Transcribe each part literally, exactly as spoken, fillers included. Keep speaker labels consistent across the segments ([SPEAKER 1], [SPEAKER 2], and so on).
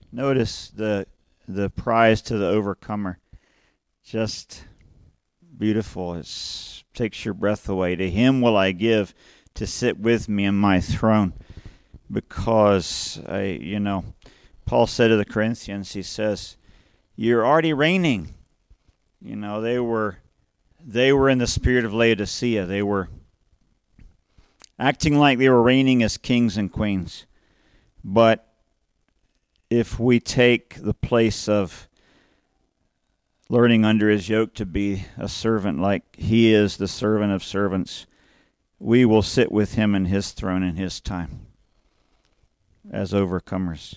[SPEAKER 1] Notice the the prize to the overcomer. Just beautiful. It takes your breath away. To him will I give to sit with me in my throne. Because, I, you know, Paul said to the Corinthians, he says, you're already reigning. You know, they were they were in the spirit of Laodicea. They were acting like they were reigning as kings and queens. But if we take the place of learning under his yoke to be a servant like he is the servant of servants, we will sit with him in his throne in his time as overcomers.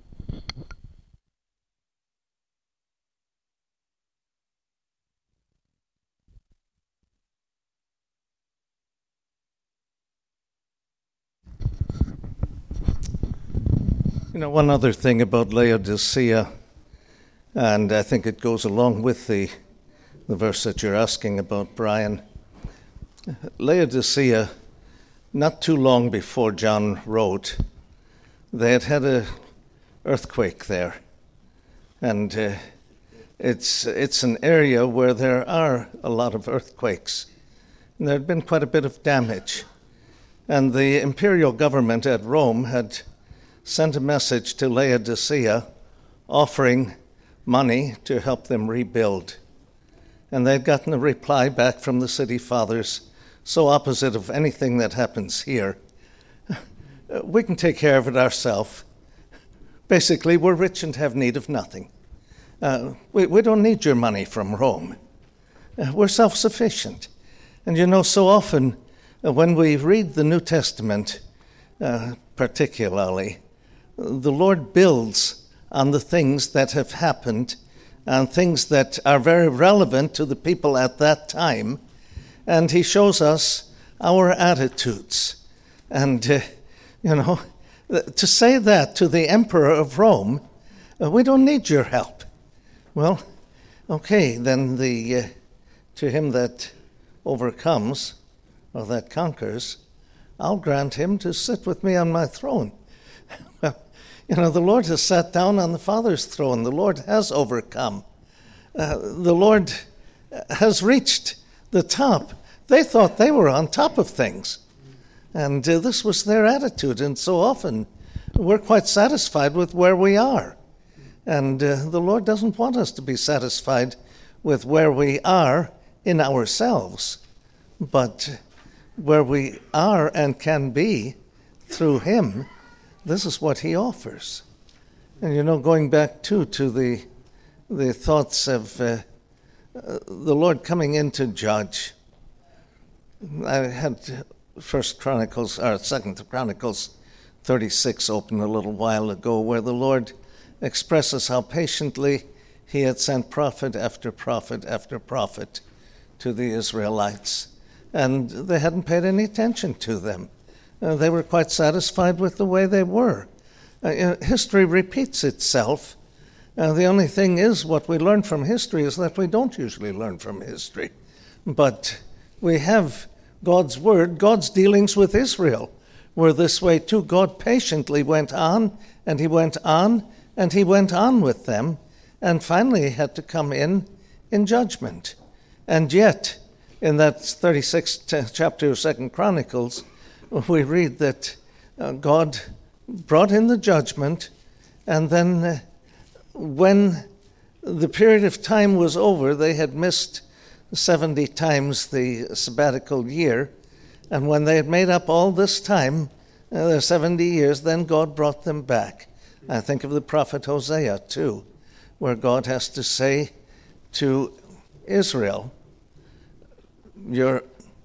[SPEAKER 2] You know, one other thing about Laodicea, and I think it goes along with the the verse that you're asking about, Brian. Laodicea, not too long before John wrote, they had had a earthquake there, and uh, it's it's an area where there are a lot of earthquakes, and there had been quite a bit of damage, and the imperial government at Rome had sent a message to Laodicea offering money to help them rebuild. And they'd gotten a reply back from the city fathers so opposite of anything that happens here. We can take care of it ourselves. Basically, we're rich and have need of nothing. Uh, we, we don't need your money from Rome. Uh, we're self-sufficient. And you know, so often uh, when we read the New Testament, uh, particularly, the Lord builds on the things that have happened and things that are very relevant to the people at that time. And he shows us our attitudes. And, uh, you know, to say that to the emperor of Rome, uh, we don't need your help. Well, okay, then the uh, to him that overcomes or that conquers, I'll grant him to sit with me on my throne. Well, you know, the Lord has sat down on the Father's throne. The Lord has overcome. Uh, the Lord has reached the top. They thought they were on top of things. And uh, this was their attitude. And so often we're quite satisfied with where we are. And uh, the Lord doesn't want us to be satisfied with where we are in ourselves, but where we are and can be through him. This is what he offers. And, you know, going back, too, to the the thoughts of uh, uh, the Lord coming in to judge. I had First Chronicles, or Second Chronicles thirty-six open a little while ago, where the Lord expresses how patiently he had sent prophet after prophet after prophet to the Israelites. And they hadn't paid any attention to them. Uh, they were quite satisfied with the way they were. Uh, history repeats itself. Uh, the only thing is, what we learn from history is that we don't usually learn from history. But we have God's word. God's dealings with Israel were this way too. God patiently went on, and he went on, and he went on with them, and finally he had to come in in judgment. And yet, in that thirty-sixth chapter of Second Chronicles, we read that uh, God brought in the judgment, and then uh, when the period of time was over, they had missed seventy times the sabbatical year, and when they had made up all this time, uh, their seventy years, then God brought them back. I think of the prophet Hosea, too, where God has to say to Israel, you're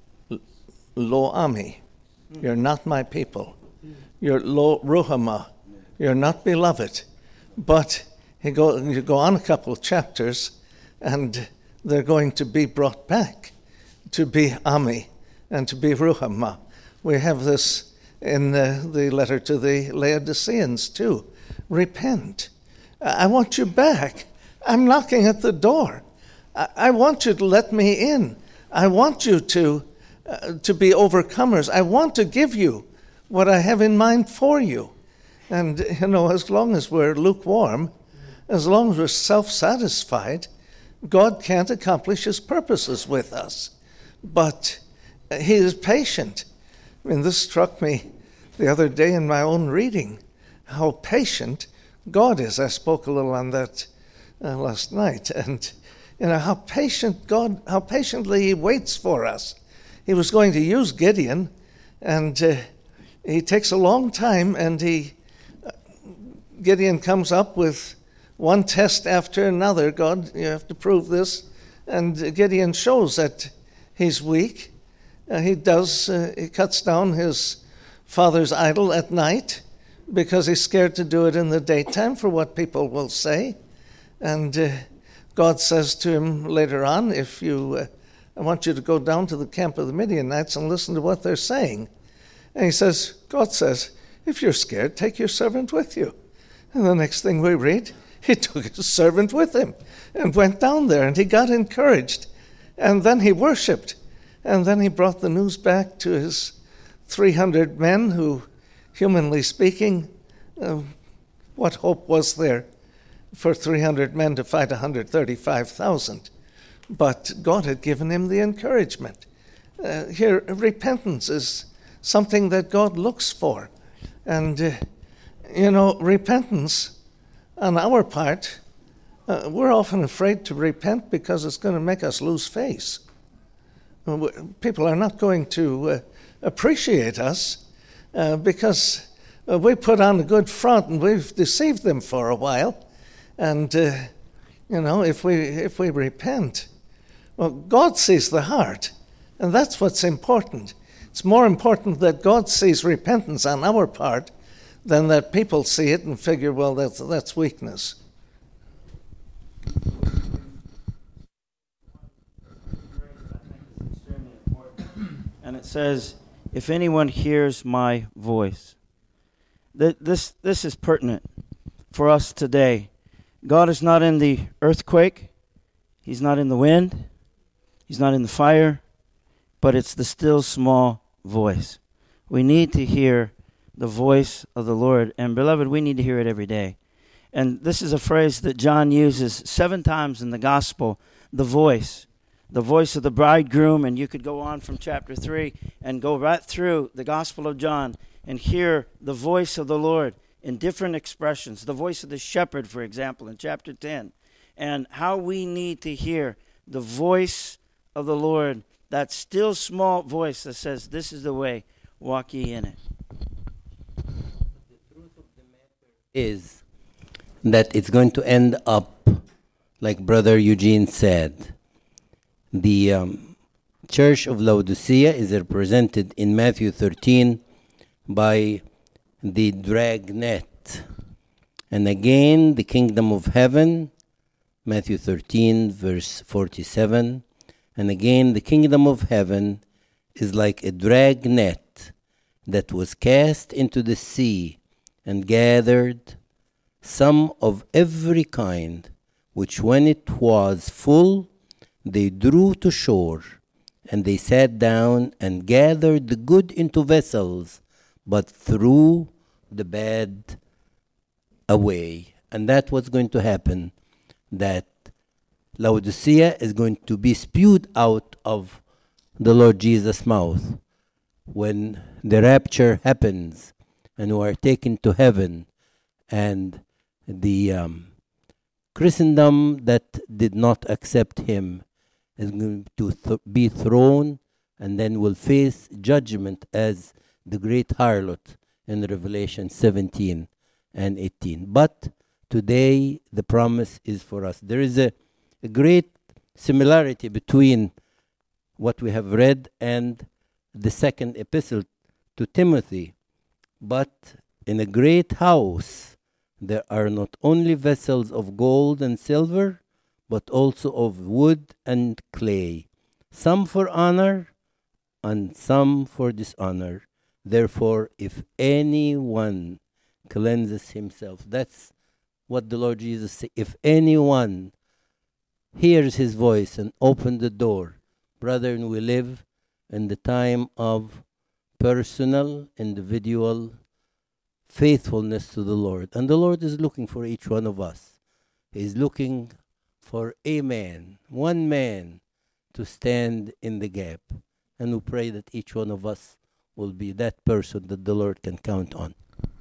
[SPEAKER 2] lo ami, you're not my people. You're lo ruhama, you're not beloved. But you go, you go on a couple of chapters, and they're going to be brought back to be ami and to be ruhama. We have this in the, the letter to the Laodiceans too. Repent. I want you back. I'm knocking at the door. I, I want you to let me in. I want you to uh, to be overcomers. I want to give you what I have in mind for you. And, you know, as long as we're lukewarm, as long as we're self-satisfied, God can't accomplish his purposes with us. But he is patient. I mean, this struck me the other day in my own reading, how patient God is. I spoke a little on that uh, last night. And, you know, how patient God, how patiently he waits for us. He was going to use Gideon, and uh, he takes a long time, and he Gideon comes up with one test after another. God, you have to prove this. And Gideon shows that he's weak. Uh, he does, uh, he cuts down his father's idol at night because he's scared to do it in the daytime for what people will say. And uh, God says to him later on, if you, uh, I want you to go down to the camp of the Midianites and listen to what they're saying. And he says, God says, if you're scared, take your servant with you. And the next thing we read, he took his servant with him and went down there, and he got encouraged. And then he worshipped. And then he brought the news back to his three hundred men who, humanly speaking, uh, what hope was there for three hundred men to fight one hundred thirty-five thousand? But God had given him the encouragement. Uh, here, repentance is something that God looks for. And, uh, you know, repentance on our part, uh, we're often afraid to repent because it's going to make us lose face. People are not going to uh, appreciate us uh, because uh, we put on a good front and we've deceived them for a while. And, uh, you know, if we if we repent, well, God sees the heart, and that's what's important. It's more important that God sees repentance on our part than that people see it and figure, well, that's, that's weakness.
[SPEAKER 3] And it says, if anyone hears my voice. Th- this, this is pertinent for us today. God is not in the earthquake. He's not in the wind. He's not in the fire. But it's the still small voice. We need to hear the voice of the Lord. And beloved, we need to hear it every day. And this is a phrase that John uses seven times in the gospel, the voice. The voice of the bridegroom, and you could go on from chapter three and go right through the Gospel of John and hear the voice of the Lord in different expressions. The voice of the shepherd, for example, in chapter ten. And how we need to hear the voice of the Lord, that still small voice that says, this is the way, walk ye in it.
[SPEAKER 4] The truth of the matter is that it's going to end up, like Brother Eugene said, the um, Church of Laodicea is represented in Matthew thirteen by the dragnet. And again, the kingdom of heaven, Matthew thirteen, verse forty-seven. And again, the kingdom of heaven is like a dragnet that was cast into the sea and gathered some of every kind, which when it was full, they drew to shore, and they sat down and gathered the good into vessels, but threw the bad away. And that's what's going to happen, that Laodicea is going to be spewed out of the Lord Jesus' mouth when the rapture happens and we are taken to heaven, and the um, Christendom that did not accept him is going to th- be thrown and then will face judgment as the great harlot in Revelation seventeen and eighteen. But today the promise is for us. There is a, a great similarity between what we have read and the second epistle to Timothy. But in a great house there are not only vessels of gold and silver, but also of wood and clay, some for honor and some for dishonor. Therefore, if anyone cleanses himself, that's what the Lord Jesus said. If anyone hears his voice and opens the door, brethren, we live in the time of personal, individual faithfulness to the Lord. And the Lord is looking for each one of us. He's looking for a man, one man, to stand in the gap. And we pray that each one of us will be that person that the Lord can count on.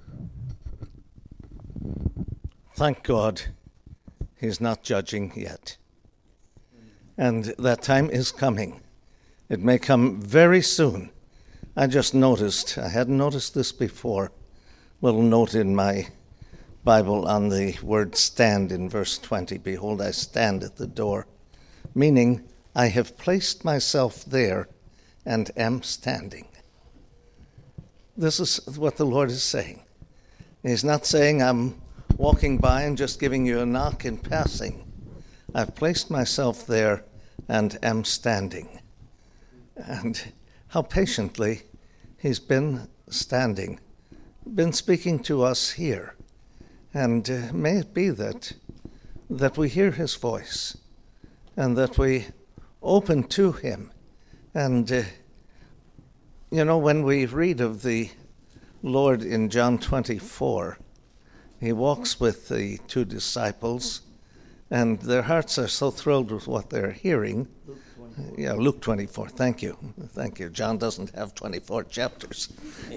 [SPEAKER 2] Thank God He's not judging yet. And that time is coming. It may come very soon. I just noticed, I hadn't noticed this before, little note in my Bible on the word stand in verse twenty. Behold, I stand at the door, meaning I have placed myself there and am standing. This is what the Lord is saying. He's not saying I'm walking by and just giving you a knock in passing. I've placed myself there and am standing. And how patiently He's been standing, been speaking to us here. And uh, may it be that that we hear His voice and that we open to Him. And, uh, you know, when we read of the Lord in John twenty-four, He walks with the two disciples, and their hearts are so thrilled with what they're hearing. Luke yeah, Luke twenty-four. Thank you. Thank you. John doesn't have twenty-four chapters.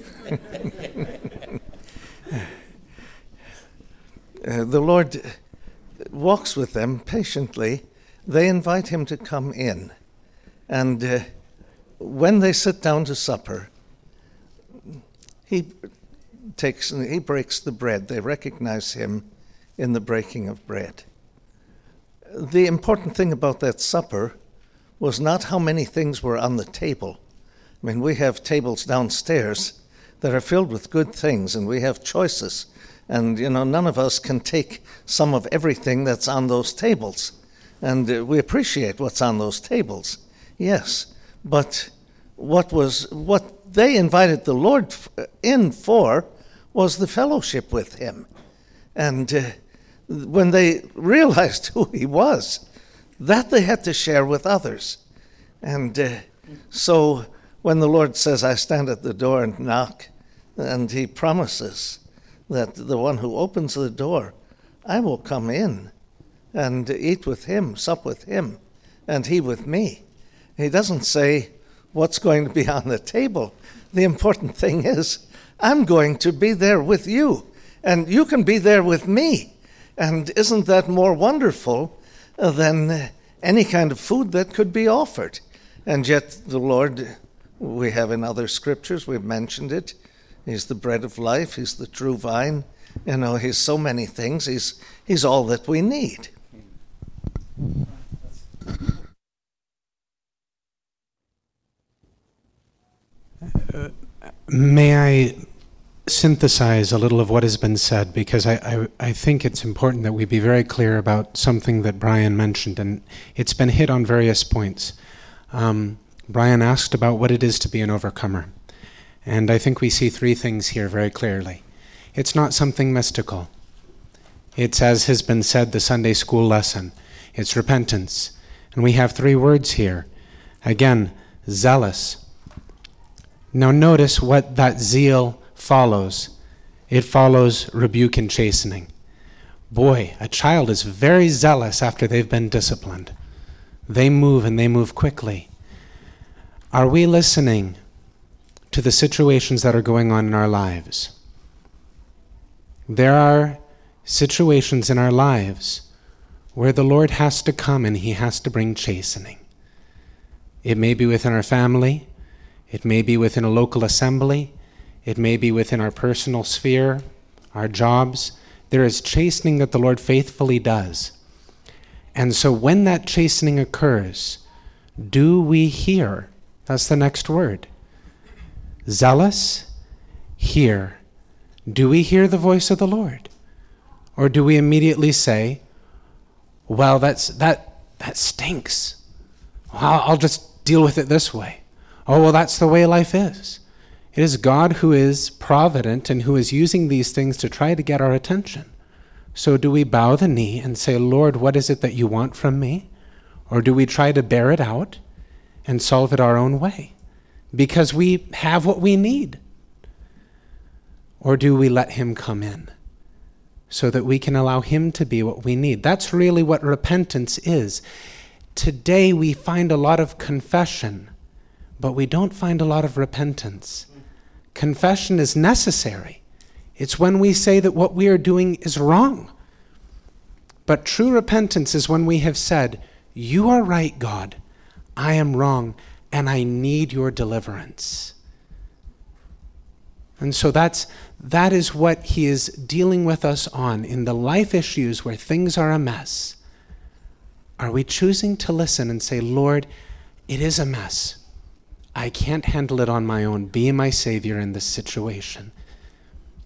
[SPEAKER 2] uh, the Lord walks with them patiently. They invite Him to come in. And uh, when they sit down to supper, He takes, He breaks the bread. They recognize Him in the breaking of bread. The important thing about that supper was not how many things were on the table. I mean, we have tables downstairs that are filled with good things, and we have choices. And, you know, none of us can take some of everything that's on those tables. And uh, we appreciate what's on those tables, yes. But what was what they invited the Lord in for was the fellowship with Him. And uh, when they realized who He was, that they had to share with others. And uh, so when the Lord says, I stand at the door and knock, and He promises that the one who opens the door, I will come in and eat with Him, sup with Him, and He with me. He doesn't say what's going to be on the table. The important thing is, I'm going to be there with you, and you can be there with me. And isn't that more wonderful than any kind of food that could be offered? And yet the Lord, we have in other scriptures, we've mentioned it, He's the bread of life, He's the true vine. You know, He's so many things. He's, he's all that we need.
[SPEAKER 5] Uh, may I synthesize a little of what has been said, because I, I, I think it's important that we be very clear about something that Brian mentioned, and it's been hit on various points. Um, Brian asked about what it is to be an overcomer, and I think we see three things here very clearly. It's not something mystical. It's, as has been said, the Sunday school lesson. It's repentance. And we have three words here. Again, zealous. Now notice what that zeal follows. It follows rebuke and chastening. Boy, a child is very zealous after they've been disciplined. They move, and they move quickly. Are we listening to the situations that are going on in our lives? There are situations in our lives where the Lord has to come and He has to bring chastening. It may be within our family. It may be within a local assembly. It may be within our personal sphere, our jobs. There is chastening that the Lord faithfully does. And so when that chastening occurs, do we hear? That's the next word. Zealous, hear. Do we hear the voice of the Lord? Or do we immediately say, well, that's that that stinks. Well, I'll just deal with it this way. Oh, well, that's the way life is. It is God who is provident and who is using these things to try to get our attention. So do we bow the knee and say, Lord, what is it that you want from me? Or do we try to bear it out and solve it our own way? Because we have what we need. Or do we let him come in so that we can allow him to be what we need? That's really what repentance is. Today we find a lot of confession, but we don't find a lot of repentance. Confession is necessary. It's when we say that what we are doing is wrong. But true repentance is when we have said, you are right, God, I am wrong, and I need your deliverance. And so that's that is what he is dealing with us on in the life issues where things are a mess. Are we choosing to listen and say, Lord, it is a mess. I can't handle it on my own. Be my Savior in this situation.